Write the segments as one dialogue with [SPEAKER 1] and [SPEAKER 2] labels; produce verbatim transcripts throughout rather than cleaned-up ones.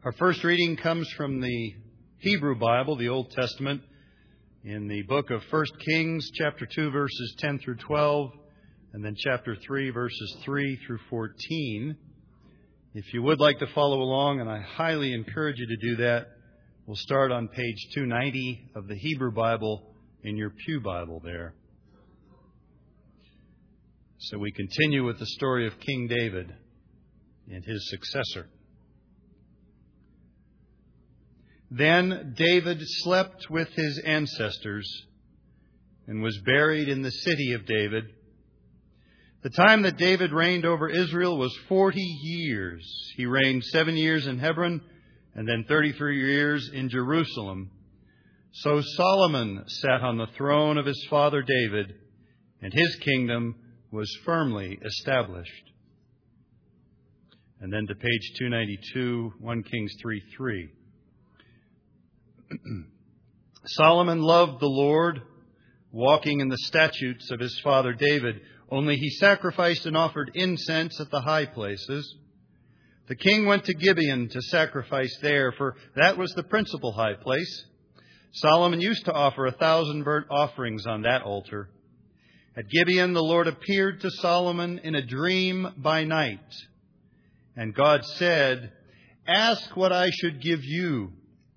[SPEAKER 1] Our first reading comes from the Hebrew Bible, the Old Testament, in the book of First Kings, chapter two, verses ten through twelve, and then chapter three, verses three through fourteen. If you would like to follow along, and I highly encourage you to do that, we'll start on page two ninety of the Hebrew Bible in your pew Bible there. So we continue with the story of King David and his successor. Then David slept with his ancestors and was buried in the city of David. The time that David reigned over Israel was forty years. He reigned seven years in Hebron and then thirty-three years in Jerusalem. So Solomon sat on the throne of his father David, and his kingdom was firmly established. And then to page two ninety-two, First Kings three three. Solomon loved the Lord, walking in the statutes of his father David. Only he sacrificed and offered incense at the high places. The king went to Gibeon to sacrifice there, for that was the principal high place. Solomon used to offer a thousand burnt offerings on that altar. At Gibeon, the Lord appeared to Solomon in a dream by night. And God said, "Ask what I should give you."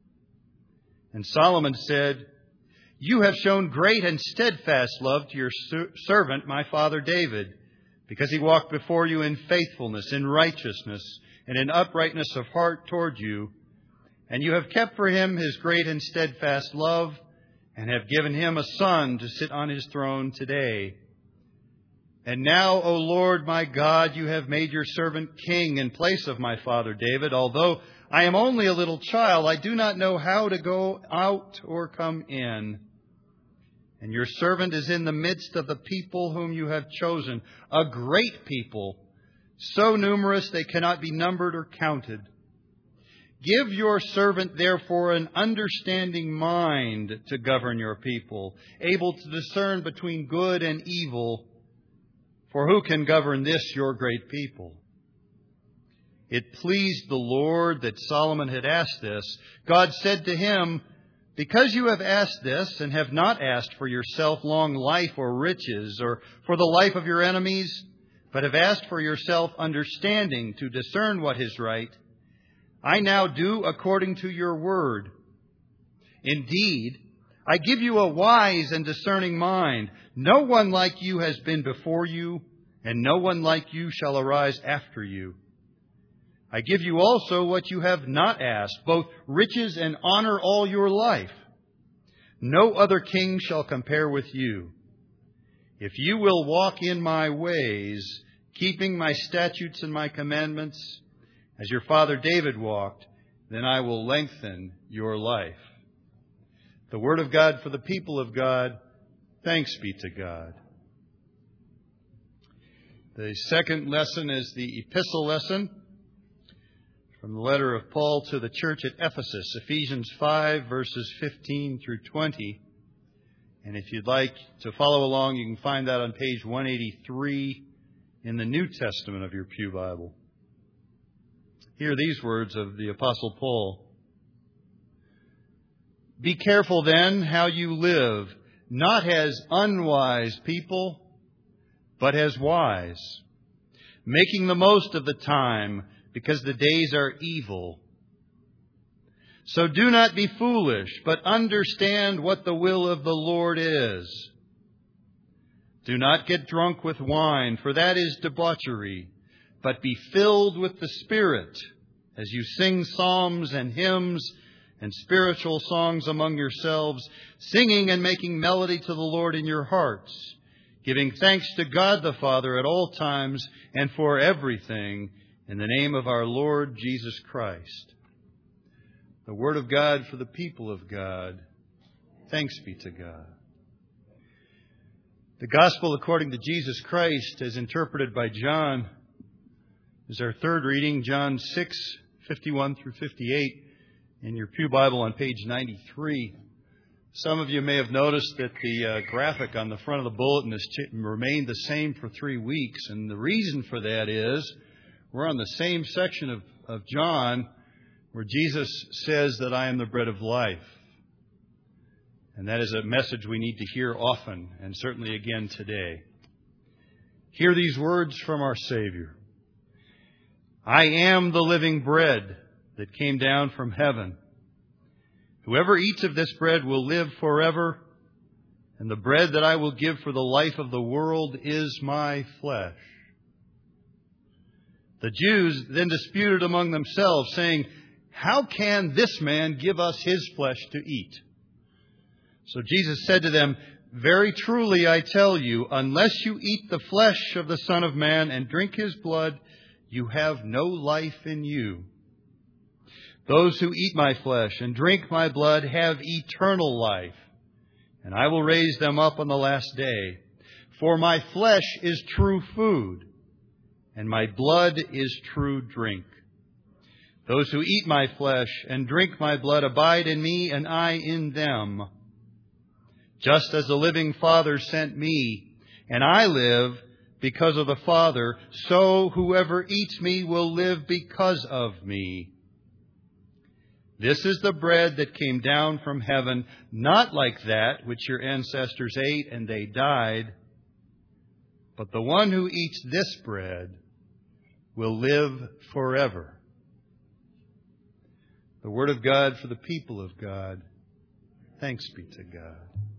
[SPEAKER 1] And Solomon said, "You have shown great and steadfast love to your servant, my father David, because he walked before you in faithfulness, in righteousness, and in uprightness of heart toward you. And you have kept for him his great and steadfast love, and have given him a son to sit on his throne today. And now, O Lord my God, you have made your servant king in place of my father David. Although I am only a little child, I do not know how to go out or come in. And your servant is in the midst of the people whom you have chosen, a great people, so numerous they cannot be numbered or counted. Give your servant, therefore, an understanding mind to govern your people, able to discern between good and evil. For who can govern this, your great people?" It pleased the Lord that Solomon had asked this. God said to him, "Because you have asked this, and have not asked for yourself long life or riches, or for the life of your enemies, but have asked for yourself understanding to discern what is right, I now do according to your word. Indeed, I give you a wise and discerning mind. No one like you has been before you, and no one like you shall arise after you. I give you also what you have not asked, both riches and honor all your life. No other king shall compare with you. If you will walk in my ways, keeping my statutes and my commandments, as your father David walked, then I will lengthen your life." The word of God for the people of God. Thanks be to God. The second lesson is the epistle lesson from the letter of Paul to the church at Ephesus, Ephesians five, verses fifteen through twenty. And if you'd like to follow along, you can find that on page one eighty-three in the New Testament of your pew Bible. Hear these words of the Apostle Paul. "Be careful then how you live, not as unwise people, but as wise, making the most of the time, because the days are evil. So do not be foolish, but understand what the will of the Lord is. Do not get drunk with wine, for that is debauchery, but be filled with the Spirit, as you sing psalms and hymns and spiritual songs among yourselves, singing and making melody to the Lord in your hearts, giving thanks to God the Father at all times and for everything, in the name of our Lord Jesus Christ." The word of God for the people of God. Thanks be to God. The gospel according to Jesus Christ, as interpreted by John, is our third reading, John six, fifty-one through fifty-eight, in your pew Bible on page ninety-three. Some of you may have noticed that the uh, graphic on the front of the bulletin has ch- remained the same for three weeks. And the reason for that is we're on the same section of, of John where Jesus says that I am the bread of life. And that is a message we need to hear often, and certainly again today. Hear these words from our Savior. I am the living bread that came down from heaven. Whoever eats of this bread will live forever, and the bread that I will give for the life of the world is my flesh. The Jews then disputed among themselves, saying, how can this man give us his flesh to eat? So Jesus said to them, very truly I tell you, unless you eat the flesh of the Son of Man and drink his blood, you have no life in you. Those who eat my flesh and drink my blood have eternal life, and I will raise them up on the last day. For my flesh is true food, and my blood is true drink. Those who eat my flesh and drink my blood abide in me, and I in them. Just as the living Father sent me, and I live because of the Father, so whoever eats me will live because of me. This is the bread that came down from heaven, not like that which your ancestors ate and they died, but the one who eats this bread will live forever. The word of God for the people of God. Thanks be to God.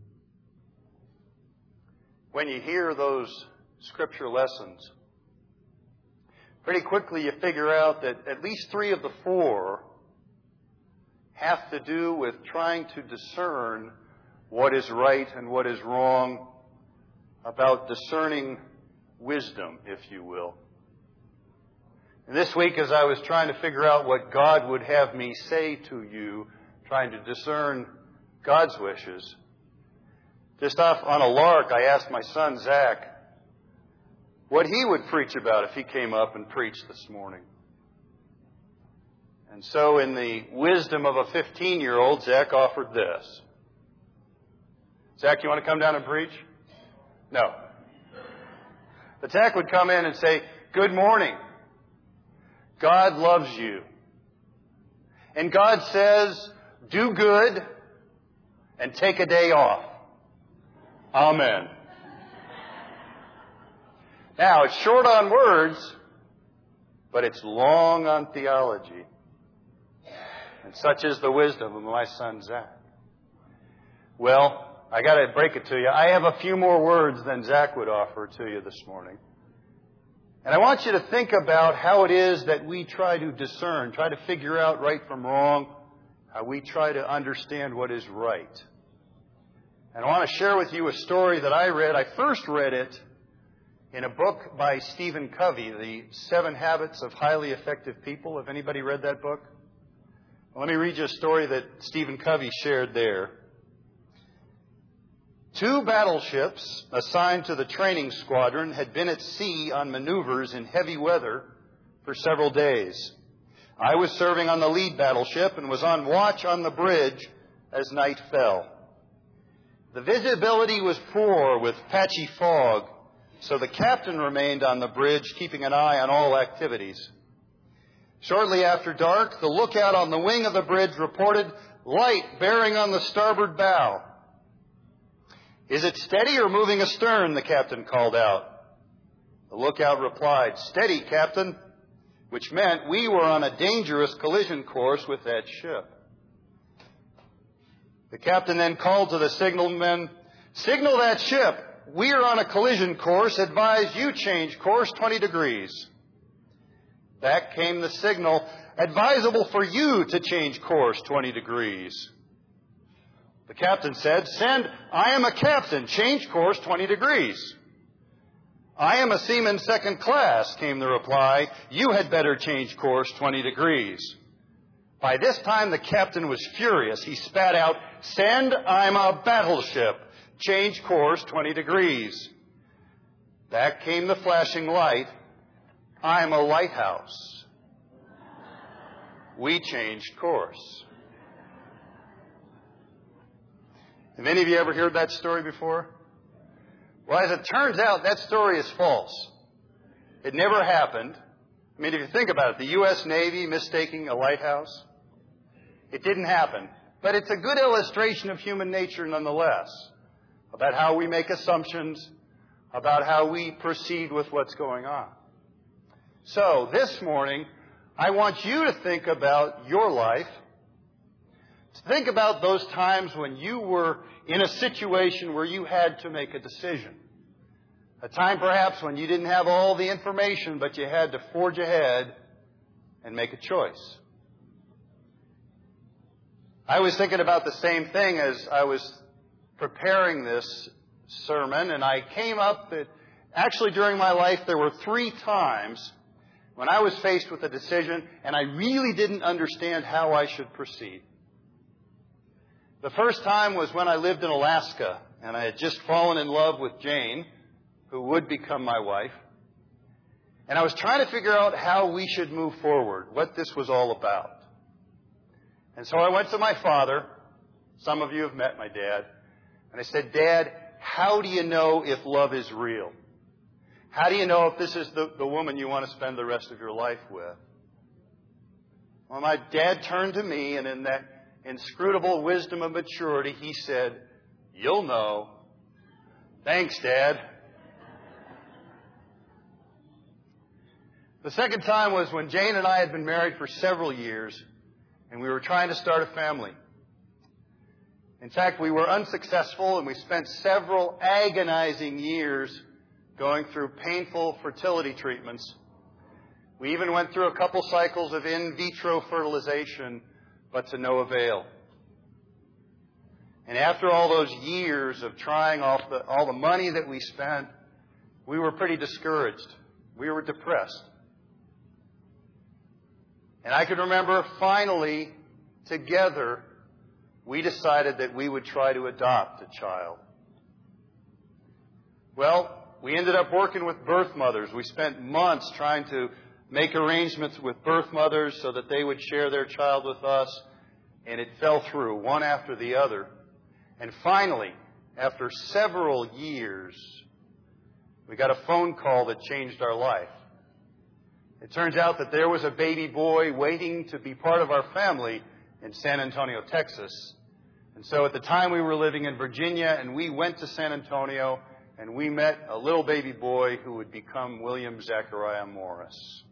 [SPEAKER 1] When you hear those Scripture lessons, pretty quickly you figure out that at least three of the four have to do with trying to discern what is right and what is wrong, about discerning wisdom, if you will. And this week, as I was trying to figure out what God would have me say to you, trying to discern God's wishes, just off on a lark, I asked my son, Zach, what he would preach about if he came up and preached this morning. And so in the wisdom of a fifteen-year-old, Zach offered this. Zach, you want to come down and preach? No. But Zach would come in and say, good morning. God loves you. And God says, do good and take a day off. Amen. Now, it's short on words, but it's long on theology. And such is the wisdom of my son, Zach. Well, I got to break it to you. I have a few more words than Zach would offer to you this morning. And I want you to think about how it is that we try to discern, try to figure out right from wrong, how we try to understand what is right. And I want to share with you a story that I read. I first read it in a book by Stephen Covey, The Seven Habits of Highly Effective People. Have anybody read that book? Well, let me read you a story that Stephen Covey shared there. Two battleships assigned to the training squadron had been at sea on maneuvers in heavy weather for several days. I was serving on the lead battleship and was on watch on the bridge as night fell. The visibility was poor with patchy fog, so the captain remained on the bridge, keeping an eye on all activities. Shortly after dark, the lookout on the wing of the bridge reported light bearing on the starboard bow. Is it steady or moving astern? The captain called out. The lookout replied, steady, Captain, which meant we were on a dangerous collision course with that ship. The captain then called to the signalmen, signal that ship. We are on a collision course. Advise you change course twenty degrees. Back came the signal, advisable for you to change course twenty degrees. The captain said, send, I am a captain, change course twenty degrees. I am a seaman second class, came the reply. You had better change course twenty degrees. By this time, the captain was furious. He spat out, send, I'm a battleship, change course twenty degrees. Back came the flashing light. I'm a lighthouse. We changed course. Have any of you ever heard that story before? Well, as it turns out, that story is false. It never happened. I mean, if you think about it, the U S Navy mistaking a lighthouse. It didn't happen. But it's a good illustration of human nature nonetheless, about how we make assumptions, about how we proceed with what's going on. So, this morning, I want you to think about your life. Think about those times when you were in a situation where you had to make a decision. A time perhaps when you didn't have all the information, but you had to forge ahead and make a choice. I was thinking about the same thing as I was preparing this sermon, and I came up that actually during my life there were three times when I was faced with a decision and I really didn't understand how I should proceed. The first time was when I lived in Alaska, and I had just fallen in love with Jane, who would become my wife. And I was trying to figure out how we should move forward, what this was all about. And so I went to my father. Some of you have met my dad. And I said, Dad, how do you know if love is real? How do you know if this is the, the woman you want to spend the rest of your life with? Well, my dad turned to me, and in that inscrutable wisdom of maturity, he said, You'll know. Thanks, Dad. The second time was when Jane and I had been married for several years, and we were trying to start a family. In fact, we were unsuccessful, and we spent several agonizing years going through painful fertility treatments. We even went through a couple cycles of in vitro fertilization, but to no avail. And after all those years of trying off the, all the money that we spent, we were pretty discouraged. We were depressed. And I can remember finally, together, we decided that we would try to adopt a child. Well, we ended up working with birth mothers. We spent months trying to make arrangements with birth mothers so that they would share their child with us. And it fell through, one after the other. And finally, after several years, we got a phone call that changed our life. It turns out that there was a baby boy waiting to be part of our family in San Antonio, Texas. And so at the time we were living in Virginia, and we went to San Antonio, and we met a little baby boy who would become William Zachariah Morris.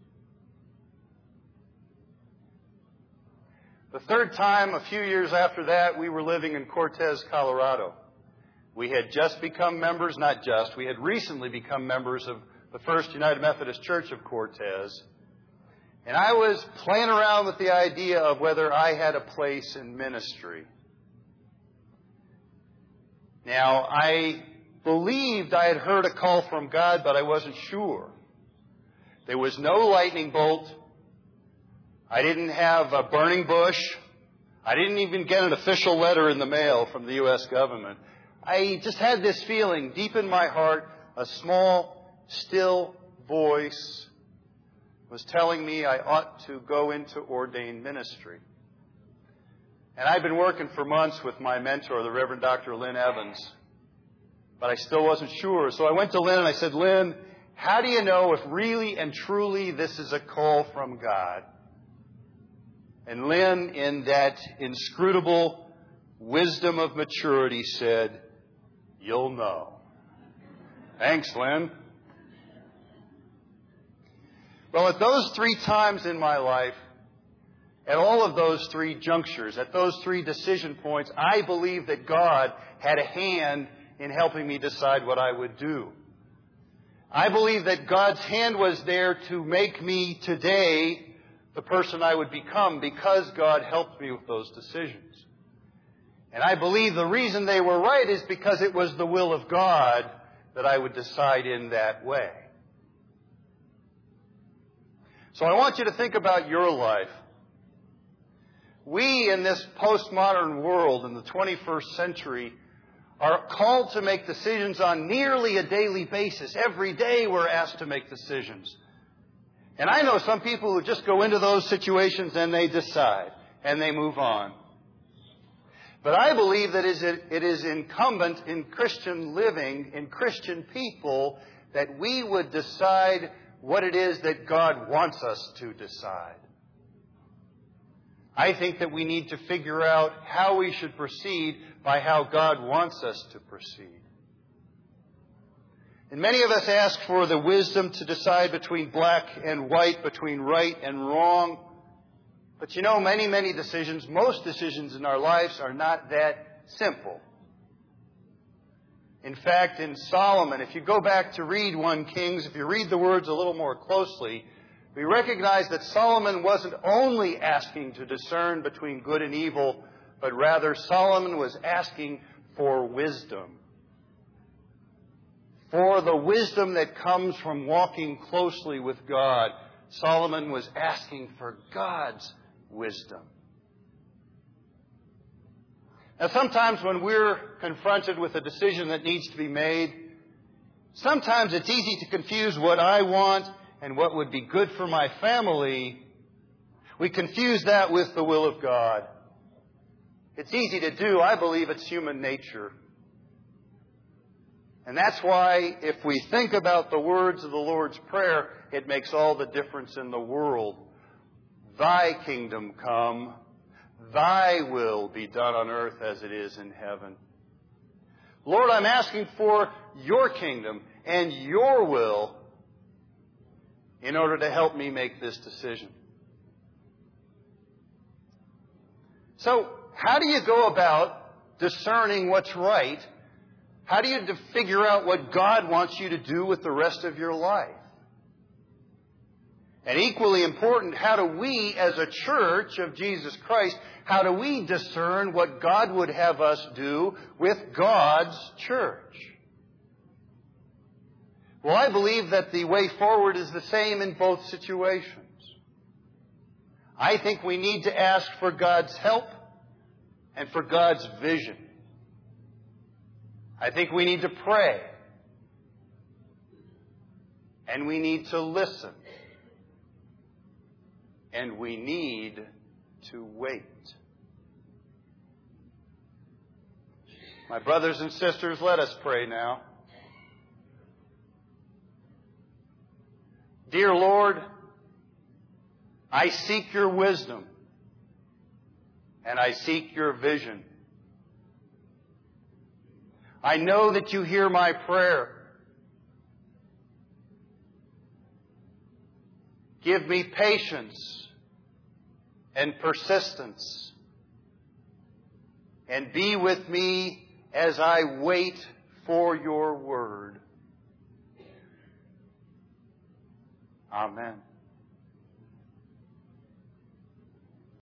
[SPEAKER 1] The third time, a few years after that, we were living in Cortez, Colorado. We had just become members, not just, we had recently become members of the First United Methodist Church of Cortez. And I was playing around with the idea of whether I had a place in ministry. Now, I believed I had heard a call from God, but I wasn't sure. There was no lightning bolt. I didn't have a burning bush. I didn't even get an official letter in the mail from the U S government. I just had this feeling deep in my heart, a small, still voice was telling me I ought to go into ordained ministry. And I'd been working for months with my mentor, the Reverend Doctor Lynn Evans, but I still wasn't sure. So I went to Lynn and I said, Lynn, how do you know if really and truly this is a call from God? And Lynn, in that inscrutable wisdom of maturity, said, You'll know. Thanks, Lynn. Well, at those three times in my life, at all of those three junctures, at those three decision points, I believe that God had a hand in helping me decide what I would do. I believe that God's hand was there to make me today the person I would become because God helped me with those decisions. And I believe the reason they were right is because it was the will of God that I would decide in that way. So I want you to think about your life. We in this postmodern world in the twenty-first century are called to make decisions on nearly a daily basis. Every day we're asked to make decisions. And I know some people who just go into those situations and they decide and they move on. But I believe that it is incumbent in Christian living, in Christian people, that we would decide what it is that God wants us to decide. I think that we need to figure out how we should proceed by how God wants us to proceed. And many of us ask for the wisdom to decide between black and white, between right and wrong. But you know, many, many decisions, most decisions in our lives are not that simple. In fact, in Solomon, if you go back to read First Kings, if you read the words a little more closely, we recognize that Solomon wasn't only asking to discern between good and evil, but rather Solomon was asking for wisdom. For the wisdom that comes from walking closely with God. Solomon was asking for God's wisdom. Now, sometimes when we're confronted with a decision that needs to be made, sometimes it's easy to confuse what I want and what would be good for my family. We confuse that with the will of God. It's easy to do. I believe it's human nature. And that's why if we think about the words of the Lord's Prayer, it makes all the difference in the world. Thy kingdom come, thy will be done on earth as it is in heaven. Lord, I'm asking for your kingdom and your will in order to help me make this decision. So, how do you go about discerning what's right? How do you figure out what God wants you to do with the rest of your life? And equally important, how do we as a church of Jesus Christ, how do we discern what God would have us do with God's church? Well, I believe that the way forward is the same in both situations. I think we need to ask for God's help and for God's vision. I think we need to pray. And we need to listen. And we need to wait. My brothers and sisters, let us pray now. Dear Lord, I seek your wisdom. And I seek your vision. I know that you hear my prayer. Give me patience and persistence. And be with me as I wait for your word. Amen.